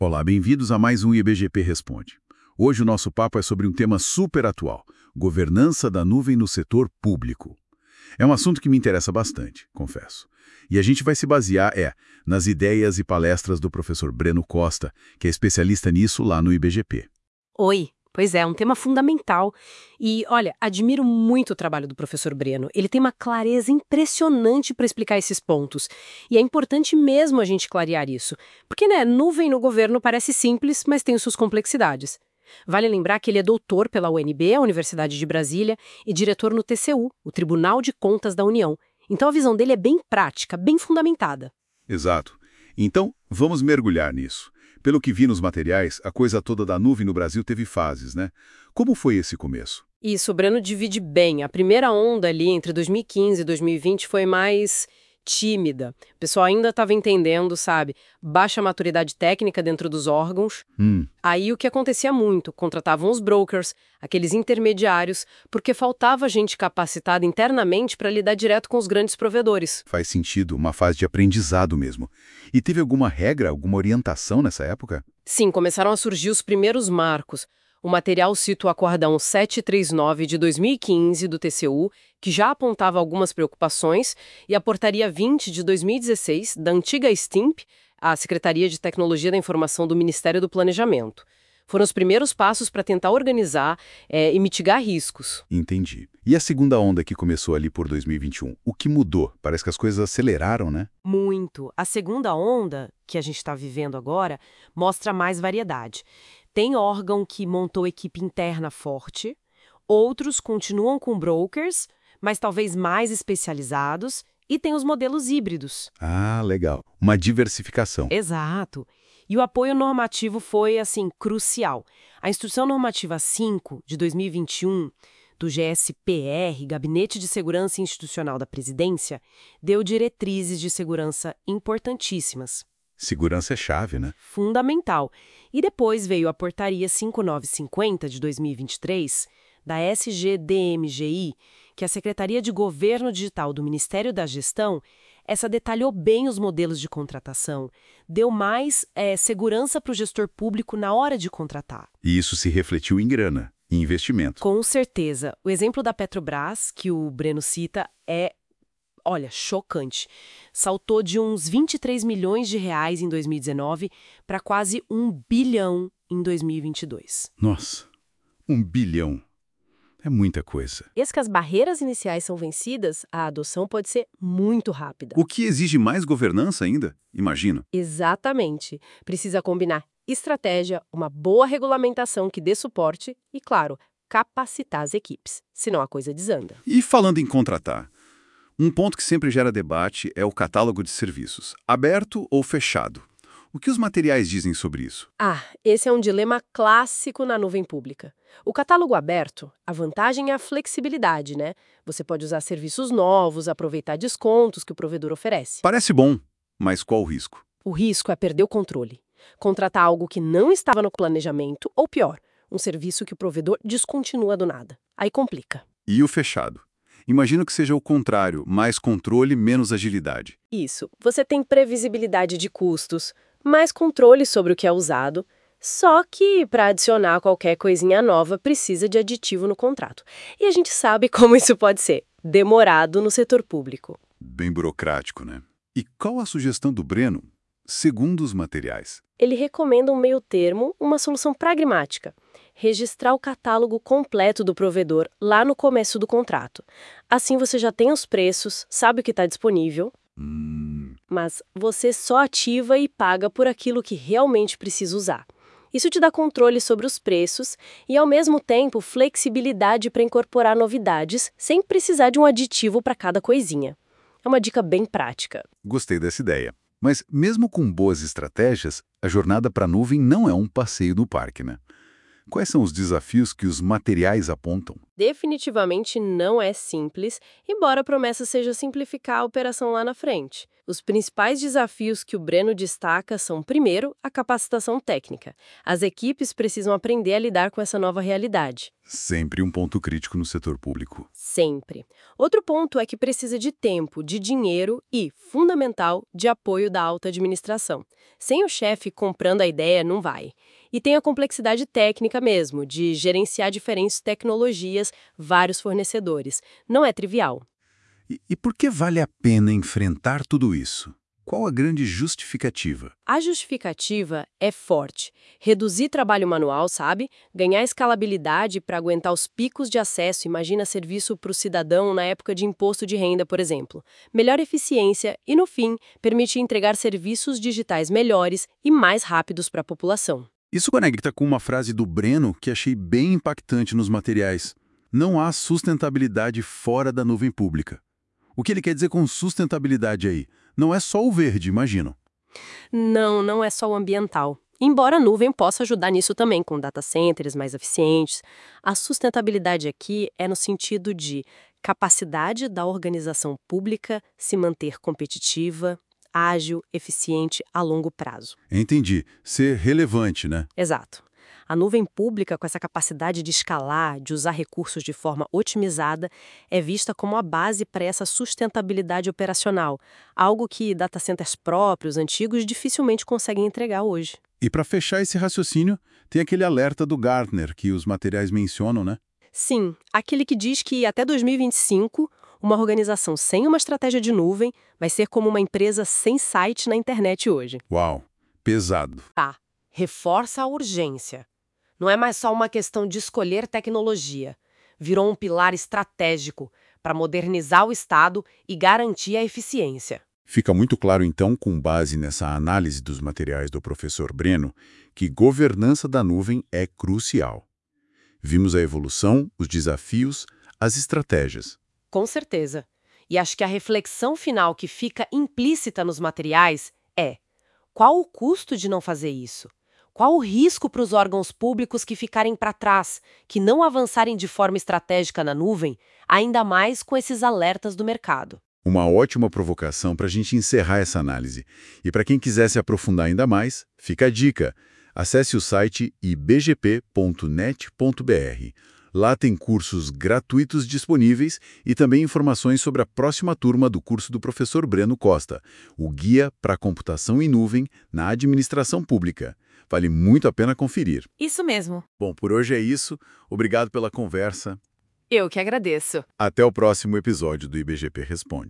Olá, bem-vindos a mais um IBGP Responde. Hoje o nosso papo é sobre um tema super atual, governança da nuvem no setor público. É um assunto que me interessa bastante, confesso. E a gente vai se basear, nas ideias e palestras do professor Breno Costa, que é especialista nisso lá no IBGP. Oi, pois é um tema fundamental. E, olha, admiro muito o trabalho do professor Breno. Ele tem uma clareza impressionante para explicar esses pontos. E é importante mesmo a gente clarear isso. Porque, nuvem no governo parece simples, mas tem suas complexidades. Vale lembrar que ele é doutor pela UNB, a Universidade de Brasília, e diretor no TCU, o Tribunal de Contas da União. Então a visão dele é bem prática, bem fundamentada. Exato. Então, vamos mergulhar nisso. Pelo que vi nos materiais, a coisa toda da nuvem no Brasil teve fases, né? Como foi esse começo? Isso, o Breno divide bem. A primeira onda ali, entre 2015 e 2020, foi mais tímida. O pessoal ainda estava entendendo, sabe? Baixa maturidade técnica dentro dos órgãos. Aí o que acontecia muito? Contratavam os brokers, aqueles intermediários, porque faltava gente capacitada internamente para lidar direto com os grandes provedores. Faz sentido, uma fase de aprendizado mesmo. E teve alguma regra, alguma orientação nessa época? Sim, começaram a surgir os primeiros marcos. O material cita o Acordão 739 de 2015 do TCU, que já apontava algumas preocupações, e a Portaria 20 de 2016, da antiga STIMP, a Secretaria de Tecnologia da Informação do Ministério do Planejamento. Foram os primeiros passos para tentar organizar e mitigar riscos. Entendi. E a segunda onda que começou ali por 2021? O que mudou? Parece que as coisas aceleraram, né? Muito. A segunda onda, que a gente está vivendo agora, mostra mais variedade. Tem órgão que montou equipe interna forte, outros continuam com brokers, mas talvez mais especializados, e tem os modelos híbridos. Ah, legal. Uma diversificação. Exato. E o apoio normativo foi, crucial. A Instrução Normativa 5, de 2021, do GSPR, Gabinete de Segurança Institucional da Presidência, deu diretrizes de segurança importantíssimas. Segurança é chave, né? Fundamental. E depois veio a Portaria 5950 de 2023, da SGDMGI, que é a Secretaria de Governo Digital do Ministério da Gestão. Essa detalhou bem os modelos de contratação, deu mais segurança para o gestor público na hora de contratar. E isso se refletiu em grana, em investimento. Com certeza. O exemplo da Petrobras, que o Breno cita, olha, chocante. Saltou de uns 23 milhões de reais em 2019 para quase 1 bilhão em 2022. Nossa, 1 bilhão. É muita coisa. Desde que as barreiras iniciais são vencidas, a adoção pode ser muito rápida. O que exige mais governança ainda? Imagino. Exatamente. Precisa combinar estratégia, uma boa regulamentação que dê suporte e, claro, capacitar as equipes. Senão a coisa desanda. E falando em contratar, um ponto que sempre gera debate é o catálogo de serviços, aberto ou fechado. O que os materiais dizem sobre isso? Esse é um dilema clássico na nuvem pública. O catálogo aberto, a vantagem é a flexibilidade, né? Você pode usar serviços novos, aproveitar descontos que o provedor oferece. Parece bom, mas qual o risco? O risco é perder o controle. Contratar algo que não estava no planejamento, ou pior, um serviço que o provedor descontinua do nada. Aí complica. E o fechado? Imagino que seja o contrário, mais controle, menos agilidade. Isso. Você tem previsibilidade de custos, mais controle sobre o que é usado, só que para adicionar qualquer coisinha nova precisa de aditivo no contrato. E a gente sabe como isso pode ser, demorado no setor público. Bem burocrático, né? E qual a sugestão do Breno, segundo os materiais? Ele recomenda um meio termo, uma solução pragmática. Registrar o catálogo completo do provedor lá no começo do contrato. Assim você já tem os preços, sabe o que está disponível, mas você só ativa e paga por aquilo que realmente precisa usar. Isso te dá controle sobre os preços e, ao mesmo tempo, flexibilidade para incorporar novidades sem precisar de um aditivo para cada coisinha. É uma dica bem prática. Gostei dessa ideia. Mas, mesmo com boas estratégias, a jornada para a nuvem não é um passeio no parque, né? Quais são os desafios que os materiais apontam? Definitivamente não é simples, embora a promessa seja simplificar a operação lá na frente. Os principais desafios que o Breno destaca são, primeiro, a capacitação técnica. As equipes precisam aprender a lidar com essa nova realidade. Sempre um ponto crítico no setor público. Sempre. Outro ponto é que precisa de tempo, de dinheiro e, fundamental, de apoio da alta administração. Sem o chefe comprando a ideia, não vai. E tem a complexidade técnica mesmo, de gerenciar diferentes tecnologias, vários fornecedores. Não é trivial. E por que vale a pena enfrentar tudo isso? Qual a grande justificativa? A justificativa é forte. Reduzir trabalho manual, sabe? Ganhar escalabilidade para aguentar os picos de acesso, imagina serviço para o cidadão na época de imposto de renda, por exemplo. Melhor eficiência e, no fim, permite entregar serviços digitais melhores e mais rápidos para a população. Isso conecta com uma frase do Breno que achei bem impactante nos materiais. Não há sustentabilidade fora da nuvem pública. O que ele quer dizer com sustentabilidade aí? Não é só o verde, imagino. Não, não é só o ambiental. Embora a nuvem possa ajudar nisso também, com data centers mais eficientes, a sustentabilidade aqui é no sentido de capacidade da organização pública se manter competitiva, ágil, eficiente a longo prazo. Entendi. Ser relevante, né? Exato. A nuvem pública, com essa capacidade de escalar, de usar recursos de forma otimizada, é vista como a base para essa sustentabilidade operacional, algo que data centers próprios, antigos, dificilmente conseguem entregar hoje. E para fechar esse raciocínio, tem aquele alerta do Gartner que os materiais mencionam, né? Sim, aquele que diz que até 2025, uma organização sem uma estratégia de nuvem vai ser como uma empresa sem site na internet hoje. Uau, pesado. Tá. Reforça a urgência. Não é mais só uma questão de escolher tecnologia. Virou um pilar estratégico para modernizar o Estado e garantir a eficiência. Fica muito claro, então, com base nessa análise dos materiais do professor Breno, que governança da nuvem é crucial. Vimos a evolução, os desafios, as estratégias. Com certeza. E acho que a reflexão final que fica implícita nos materiais é: qual o custo de não fazer isso? Qual o risco para os órgãos públicos que ficarem para trás, que não avançarem de forma estratégica na nuvem, ainda mais com esses alertas do mercado? Uma ótima provocação para a gente encerrar essa análise. E para quem quiser se aprofundar ainda mais, fica a dica. Acesse o site ibgp.net.br. Lá tem cursos gratuitos disponíveis e também informações sobre a próxima turma do curso do professor Breno Costa, o Guia para a Computação em Nuvem na Administração Pública. Vale muito a pena conferir. Isso mesmo. Bom, por hoje é isso. Obrigado pela conversa. Eu que agradeço. Até o próximo episódio do IBGP Responde.